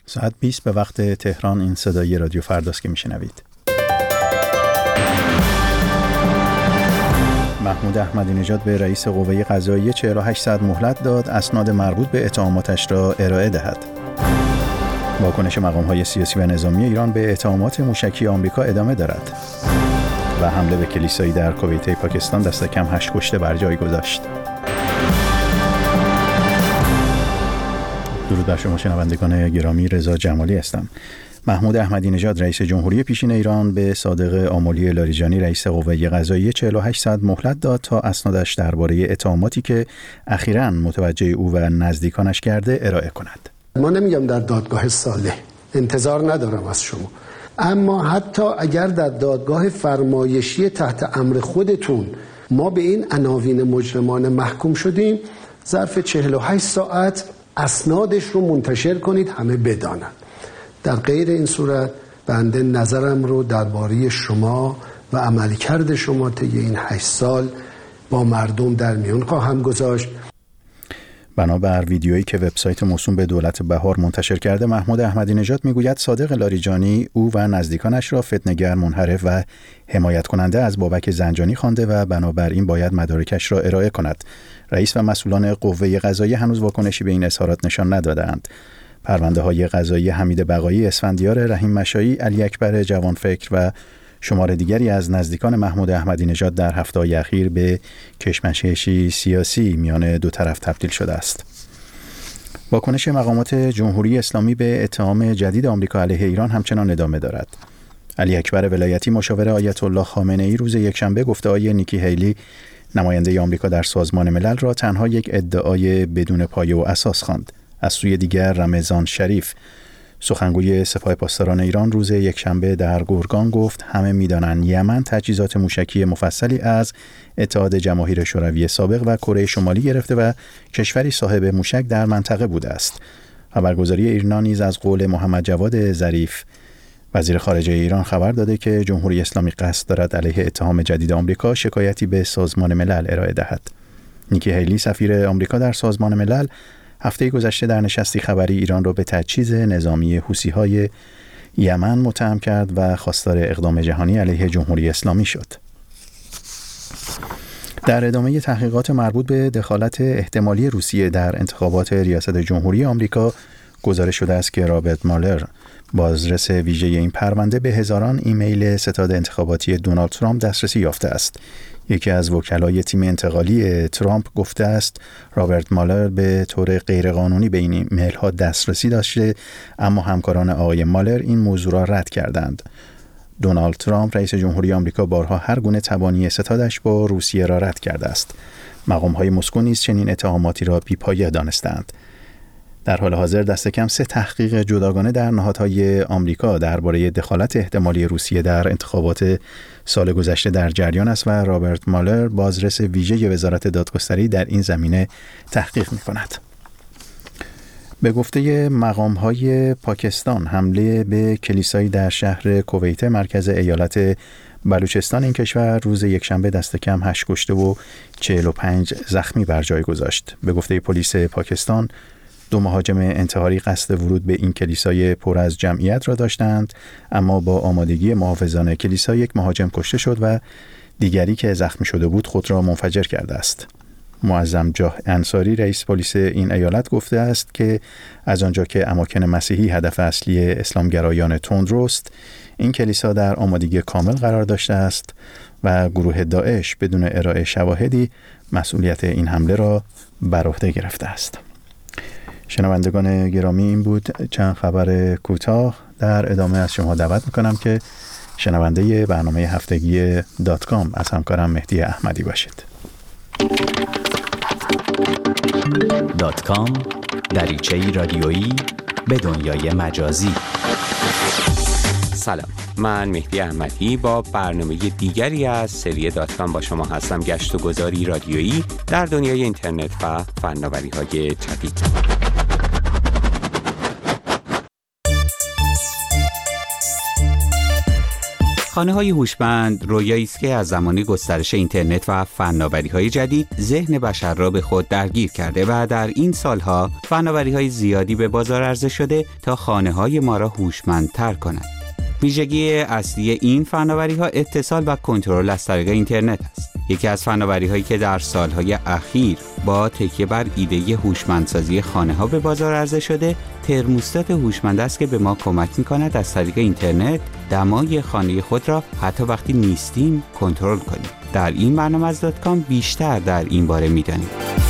ساعت 20 به وقت تهران. این صدای رادیو فرداست که میشنوید. محمود احمدی نژاد به رئیس قوه قضاییه 48 ساعت مهلت داد اسناد مربوط به اتهاماتش را ارائه دهد. واکنش مقام‌های سیاسی و نظامی ایران به اتهامات موشکی آمریکا ادامه دارد. و حمله به کلیسایی در کویت پاکستان دست کم 8 کشته بر جای گذاشت. درود بر شما شنوندگان گرامی، رضا جمالی هستم. محمود احمدی نژاد رئیس جمهوری پیشین ایران به صادق آملی لاریجانی رئیس قوه قضاییه 48 ساعت مهلت داد تا اسنادش درباره اتهاماتی که اخیراً متوجه او و نزدیکانش کرده ارائه کند. ما نمیگم در دادگاه صالح، انتظار ندارم از شما، اما حتی اگر در دادگاه فرمایشی تحت امر خودتون ما به این عناوین مجرمانه محکوم شدیم، ظرف 48 ساعت اسنادش رو منتشر کنید همه بدانند. در غیر این صورت بنده نظرم رو درباره شما و عملکرد شما طی این 8 سال با مردم در میون خواهم گذاشت. بنابر ویدیویی که وبسایت موسوم به دولت بهار منتشر کرده، محمود احمدی نژاد میگوید صادق لاریجانی او و نزدیکانش را فتنه‌گر، منحرف و حمایت کننده از بابک زنجانی خوانده و بنابراین باید مدارکش را ارائه کند. رئیس و مسئولان قوه قضاییه هنوز واکنشی به این اظهارات نشان ندادند. پرونده‌های قضایی حمید بقایی، اسفندیار رحیم مشایی، علی اکبر جوانفکر و شمار دیگری از نزدیکان محمود احمدی نژاد در هفته‌های اخیر به کشمکشی سیاسی میان دو طرف تبدیل شده است. واکنش مقامات جمهوری اسلامی به اتهام جدید آمریکا علیه ایران همچنان ادامه دارد. علی اکبر ولایتی مشاور آیت الله خامنه‌ای روز یکشنبه گفته‌های نیکی هیلی نماینده آمریکا در سازمان ملل را تنها یک ادعای بدون پایه و اساس خواند. از سوی دیگر رمضان شریف سخنگوی سپاه پاسداران ایران روز یکشنبه در گرگان گفت همه می‌دانند یمن تجهیزات موشکی مفصلی از اتحاد جماهیر شوروی سابق و کره شمالی گرفته و کشوری صاحب موشک در منطقه بوده است. خبرگزاری ایرنا نیز از قول محمد جواد ظریف وزیر خارجه ایران خبر داده که جمهوری اسلامی قصد دارد علیه اتهام جدید آمریکا شکایتی به سازمان ملل ارائه دهد. نیکی هیلی سفیر آمریکا در سازمان ملل هفته گذشته در نشستی خبری ایران را به تجهیز نظامی حوثی‌های یمن متهم کرد و خواستار اقدام جهانی علیه جمهوری اسلامی شد. در ادامه تحقیقات مربوط به دخالت احتمالی روسیه در انتخابات ریاست جمهوری آمریکا، گزارش شده است که رابرت مالر، بازرس ویژه این پرونده، به هزاران ایمیل ستاد انتخاباتی دونالد ترامپ دسترسی یافته است. یکی از وکلای تیم انتقالی ترامپ گفته است رابرت مالر به طور غیرقانونی به این ایمیل ها دسترسی داشته، اما همکاران آقای مالر این موضوع را رد کردند. دونالد ترامپ رئیس جمهوری آمریکا بارها هر گونه تبانی ستادش با روسیه را رد کرده است. مقام‌های مسکو نیز چنین اتهاماتی را بی‌پایه دانستند. در حال حاضر دست کم 3 تحقیق جداگانه در نهادهای آمریکا درباره دخالت احتمالی روسیه در انتخابات سال گذشته در جریان است و رابرت مالر، بازرس ویژه وزارت دادگستری، در این زمینه تحقیق می‌کند. به گفته مقام‌های پاکستان، حمله به کلیسایی در شهر کویت مرکز ایالت بلوچستان این کشور روز یکشنبه دست کم 8 کشته و 45 زخمی بر جای گذاشت. به گفته پلیس پاکستان، 2 مهاجم انتحاری قصد ورود به این کلیسای پر از جمعیت را داشتند، اما با آمادگی محافظان کلیسا یک مهاجم کشته شد و دیگری که زخمی شده بود خود را منفجر کرده است. معظم جاه انصاری، رئیس پلیس این ایالت، گفته است که از آنجا که اماکن مسیحی هدف اصلی اسلامگرایان تندروست، این کلیسا در آمادگی کامل قرار داشته است و گروه داعش بدون ارائه شواهدی مسئولیت این حمله را بر عهده گرفته است. شنوندگان گرامی، این بود چند خبر کوتاه. در ادامه از شما دعوت میکنم که شنونده برنامه هفتگی .com از همکارم مهدی احمدی باشید. .com، دریچه‌ای رادیویی به دنیای مجازی. سلام، من مهدی احمدی با برنامه دیگری از سری .com با شما هستم. گشت و گذاری رادیویی در دنیای اینترنت و فناوری‌های جدید. خانه‌های هوشمند رویایی است که از زمان گسترش اینترنت و فناوری‌های جدید ذهن بشر را به خود درگیر کرده و در این سالها فناوری‌های زیادی به بازار عرضه شده تا خانه‌های ما را هوشمندتر کنند. ویژگی اصلی این فناوری‌ها اتصال و کنترل از طریق اینترنت است. یکی از فناوری‌هایی که در سالهای اخیر با تکیه بر ایده هوشمندسازی خانه‌ها به بازار عرضه شده، ترموستات هوشمند است که به ما کمک می‌کند از طریق اینترنت دمای خانه خود را حتی وقتی نیستیم کنترل کنیم. در این برنامه از .com بیشتر در این باره می‌دانیم.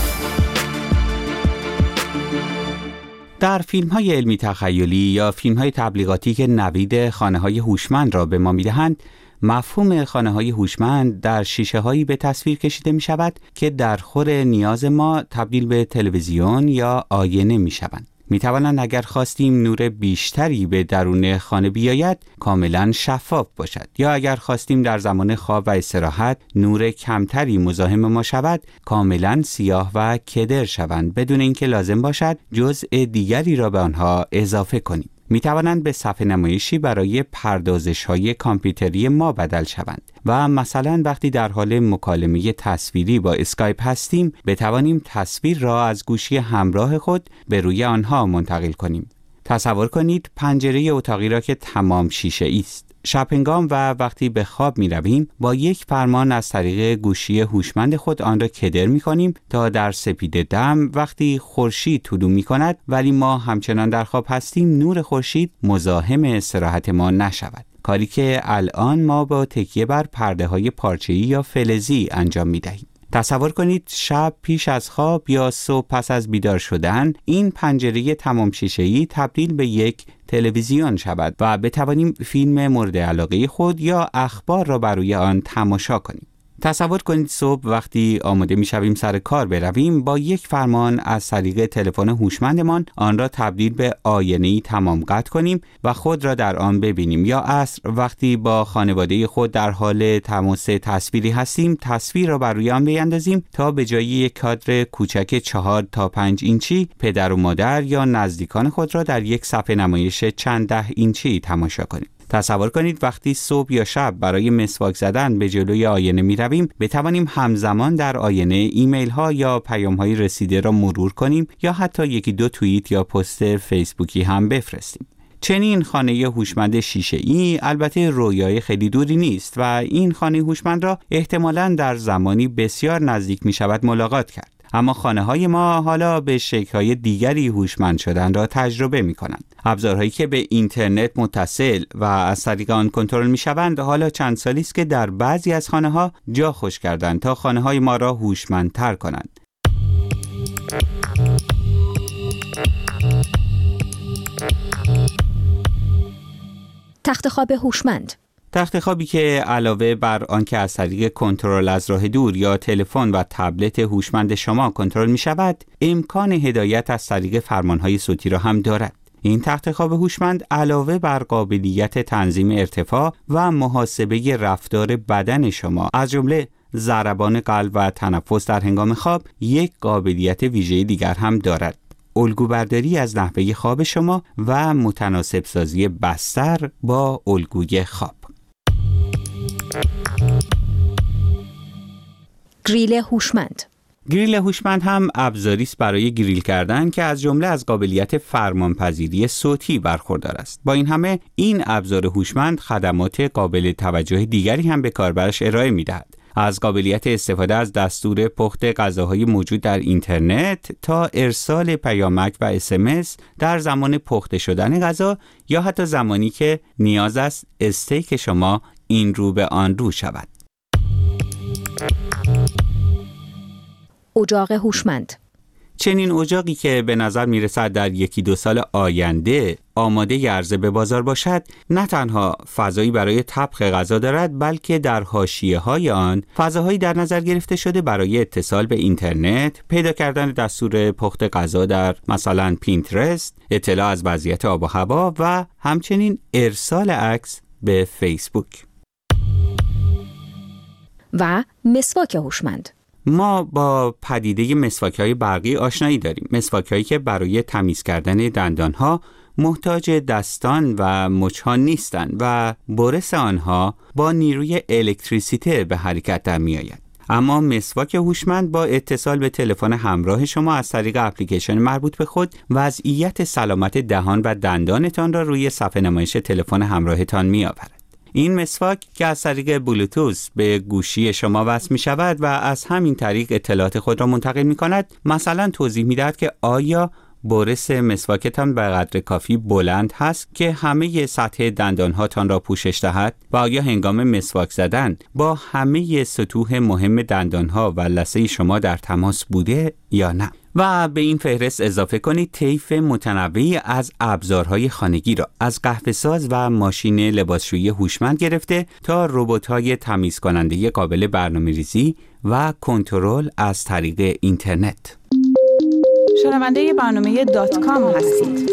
در فیلم‌های علمی تخیلی یا فیلم‌های تبلیغاتی که نوید خانه‌های هوشمند را به ما می‌دهند، مفهوم خانه‌های هوشمند در شیشه‌هایی به تصویر کشیده می‌شود که در خور نیاز ما تبدیل به تلویزیون یا آینه می‌شوند. می‌توانند اگر خواستیم نور بیشتری به درون خانه بیاید کاملاً شفاف باشد، یا اگر خواستیم در زمان خواب و استراحت نور کمتری مزاحم ما شود کاملاً سیاه و کدر شوند بدون اینکه لازم باشد جزء دیگری را به آنها اضافه کنیم. می توانند به صفحه نمایشی برای پردازش‌های کامپیوتری ما بدل شوند و مثلا وقتی در حال مکالمه تصویری با اسکایپ هستیم بتوانیم تصویر را از گوشی همراه خود به روی آنها منتقل کنیم. تصور کنید پنجره اتاقی را که تمام شیشه‌ای است. شب‌هنگام و وقتی به خواب می رویم با یک فرمان از طریق گوشی هوشمند خود آن را کدر می کنیم تا در سپیده دم وقتی خورشید طلوع می کند ولی ما همچنان در خواب هستیم نور خورشید مزاحم استراحت ما نشود. کاری که الان ما با تکیه بر پرده های پارچه‌ای یا فلزی انجام می دهیم. تصور کنید شب پیش از خواب یا صبح پس از بیدار شدن این پنجره تمام شیشه‌ای تبدیل به یک تلویزیون شود و بتوانیم فیلم مورد علاقه خود یا اخبار را بر روی آن تماشا کنیم. تصور کنید صبح وقتی آماده می‌شویم سر کار برویم با یک فرمان از طریق تلفن هوشمندمان آن را تبدیل به آینه‌ای تمام قد کنیم و خود را در آن ببینیم، یا عصر وقتی با خانواده خود در حال تماس تصویری هستیم تصویر را بر روی آن بیاندازیم تا به جای یک کادر کوچک 4 تا 5 اینچی پدر و مادر یا نزدیکان خود را در یک صفحه نمایش چند ده اینچی تماشا کنیم. تصور کنید وقتی صبح یا شب برای مسواک زدن به جلوی آینه می رویم بتوانیم همزمان در آینه ایمیل ها یا پیام های رسیده را مرور کنیم یا حتی یکی دو توییت یا پست فیسبوکی هم بفرستیم. چنین خانه هوشمند شیشه‌ای البته رویای خیلی دوری نیست و این خانه هوشمند را احتمالاً در زمانی بسیار نزدیک می شود ملاقات کرد. اما خانه‌های ما حالا به شکل‌های دیگری هوشمند شدن را تجربه می‌کنند. ابزارهایی که به اینترنت متصل و از طریق آن کنترل می‌شوند حالا چند سالی است که در بعضی از خانه‌ها جا خوش کردند تا خانه‌های ما را هوشمندتر کنند. تخت خواب هوشمند. تخت خوابی که علاوه بر آنکه از طریق کنترل از راه دور یا تلفن و تبلت هوشمند شما کنترل می شود، امکان هدایت از طریق فرمانهای صوتی را هم دارد. این تخت خواب هوشمند علاوه بر قابلیت تنظیم ارتفاع و محاسبه رفتار بدن شما از جمله ضربان قلب و تنفس در هنگام خواب، یک قابلیت ویژه دیگر هم دارد: الگوبرداری از نحوه خواب شما و متناسب سازی بستر با الگوی خواب. گریل هوشمند. گریل هوشمند هم ابزاری است برای گریل کردن که از جمله از قابلیت فرمانپذیری صوتی برخوردار است. با این همه این ابزار هوشمند خدمات قابل توجه دیگری هم به کاربرش ارائه می‌دهد. از قابلیت استفاده از دستور پخت غذاهای موجود در اینترنت تا ارسال پیامک و SMS در زمان پخته شدن غذا یا حتی زمانی که نیاز است استیک شما این رو به آن رو شود. اجاق هوشمند. چنین اجاقی که به نظر میرسد در 1-2 سال آینده آماده عرضه به بازار باشد، نه تنها فضایی برای طبخ غذا دارد بلکه در حاشیه‌های آن فضاهایی در نظر گرفته شده برای اتصال به اینترنت، پیدا کردن دستور پخت غذا در مثلا پینترست، اطلاع از وضعیت آب و هوا و همچنین ارسال عکس به فیسبوک. و مسواک هوشمند. ما با پدیده مسواک‌های برقی آشنایی داریم. مسواک‌هایی که برای تمیز کردن دندان‌ها محتاج دستان و مچ‌ها نیستند و برس آنها با نیروی الکتریسیته به حرکت در می‌آید. اما مسواک هوشمند با اتصال به تلفن همراه شما از طریق اپلیکیشن مربوط به خود وضعیت سلامت دهان و دندانتان را روی صفحه نمایش تلفن همراهتان می‌آورد. این مسواک که از طریق بلوتوث به گوشی شما وصل می شود و از همین طریق اطلاعات خود را منتقل می کند، مثلا توضیح می دهد که آیا برس مسواکتان به قدر کافی بلند هست که همه سطح دندانهاتان را پوشش دهد و آیا هنگام مسواک زدن با همه سطوح مهم دندانها و لثه شما در تماس بوده یا نه. و به این فهرست اضافه کنید طیف متنوعی از ابزارهای خانگی را از قهوه‌ساز و ماشین لباسشویی هوشمند گرفته تا ربات‌های تمیز کننده قابل برنامه‌ریزی و کنترل از طریق اینترنت. شنونده برنامه .com هستید.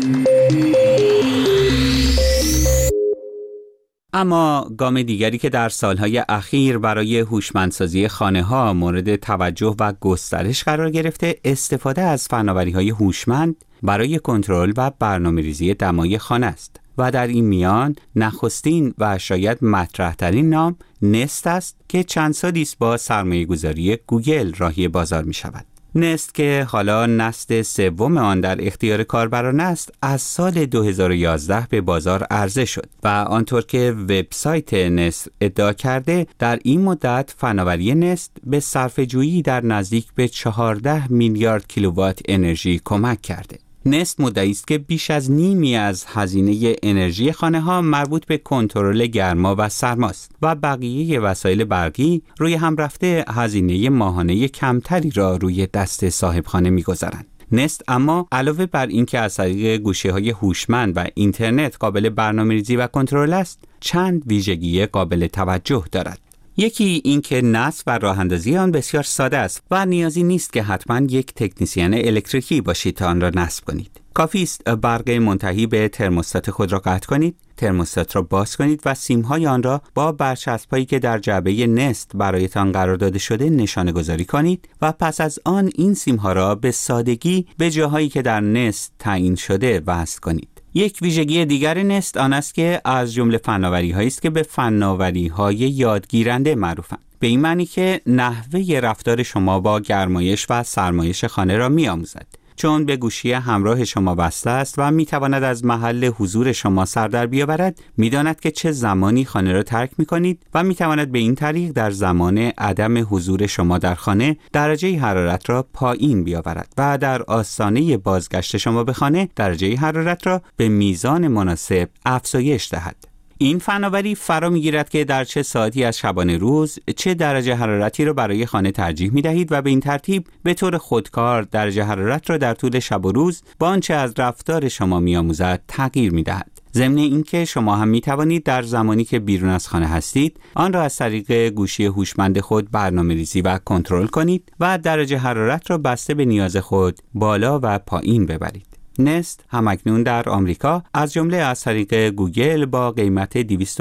اما گام دیگری که در سالهای اخیر برای هوشمندسازی خانه‌ها مورد توجه و گسترش قرار گرفته، استفاده از فناوری‌های هوشمند برای کنترل و برنامه‌ریزی دمای خانه است و در این میان نخستین و شاید مطرح‌ترین نام نست است که چند سالی است با سرمایه‌گذاری گوگل راهی بازار می‌شود. نست که حالا نسل سوم آن در اختیار کاربران است، از سال 2011 به بازار عرضه شد و آنطور که وبسایت نست ادعا کرده در این مدت فناوری نست به صرفه‌جویی در نزدیک به 14 میلیارد کیلووات انرژی کمک کرده. نست مدعی است که بیش از نیمی از هزینه انرژی خانه‌ها مربوط به کنترل گرما و سرماست و بقیه وسایل برقی روی هم رفته هزینه ماهانه کمتری را روی دست صاحب خانه می‌گذارند. نست اما علاوه بر اینکه از طریق گوشی‌های هوشمند و اینترنت قابل برنامه‌ریزی و کنترل است، چند ویژگی قابل توجه دارد. یکی این که نصب و راه اندازی آن بسیار ساده است و نیازی نیست که حتما یک تکنسین الکتریکی باشید تا آن را نصب کنید. کافی است برق منتهی به ترموستات خود را قطع کنید، ترموستات را باز کنید و سیم‌های آن را با برچسب‌هایی که در جعبه نست برایتان قرار داده شده نشانه گذاری کنید و پس از آن این سیم‌ها را به سادگی به جاهایی که در نست تعیین شده وصل کنید. یک ویژگی دیگر نست آن است که از جمله فناوری‌هایی است که به فناوری‌های یادگیرنده معروفند. به این معنی که نحوه رفتار شما با گرمایش و سرمایش خانه را می‌آموزد. چون به گوشی همراه شما وصل است و می‌تواند از محل حضور شما سر در بیاورد، می‌داند که چه زمانی خانه را ترک می‌کنید و می‌تواند به این طریق در زمان عدم حضور شما در خانه درجه حرارت را پایین بیاورد و در آستانه بازگشت شما به خانه درجه حرارت را به میزان مناسب افزایش دهد. این فناوری فرا میگیرد که در چه ساعتی از شبانه روز چه درجه حرارتی را برای خانه ترجیح می دهید و به این ترتیب به طور خودکار درجه حرارت را در طول شب و روز با آنچه از رفتار شما می آموزد تغییر می دهد. ضمن اینکه شما هم می توانید در زمانی که بیرون از خانه هستید آن را از طریق گوشی هوشمند خود برنامه‌ریزی و کنترل کنید و درجه حرارت را بسته به نیاز خود بالا و پایین ببرید. نست همکنون در آمریکا از جمله از طریق گوگل با قیمت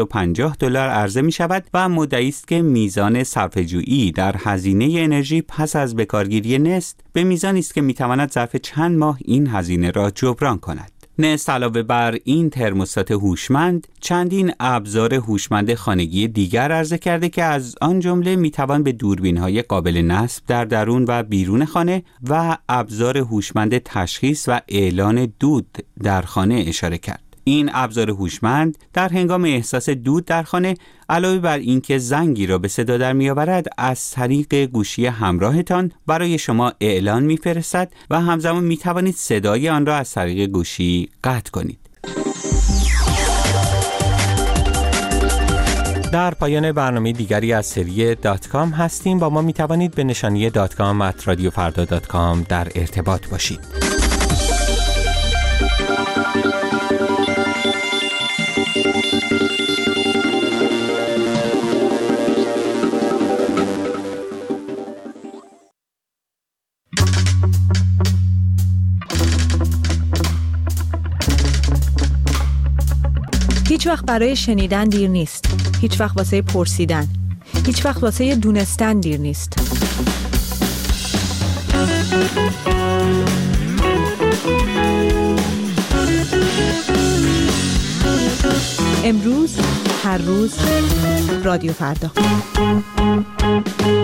$250 عرضه می شود و مدعی است که میزان صرفه‌جویی در هزینه انرژی پس از بکارگیری نست به میزانی است که می تواند ظرف چند ماه این هزینه را جبران کند. نست علاوه بر این ترموستات هوشمند چندین ابزار هوشمند خانگی دیگر عرضه کرده که از آن جمله میتوان به دوربین‌های قابل نصب در درون و بیرون خانه و ابزار هوشمند تشخیص و اعلان دود در خانه اشاره کرد. این ابزار هوشمند در هنگام احساس دود در خانه علاوه بر اینکه زنگی را به صدا در می‌آورد، از طریق گوشی همراهتان برای شما اعلان می‌فرستد و همزمان می‌توانید صدای آن را از طریق گوشی قطع کنید. در پایان برنامه دیگری از سری .com هستیم. با ما می‌توانید به نشانی .com@radiofarda.com در ارتباط باشید. هیچ وقت برای شنیدن دیر نیست. هیچ وقت واسه پرسیدن. هیچ وقت واسه دونستن دیر نیست. امروز، هر روز، رادیو فردا.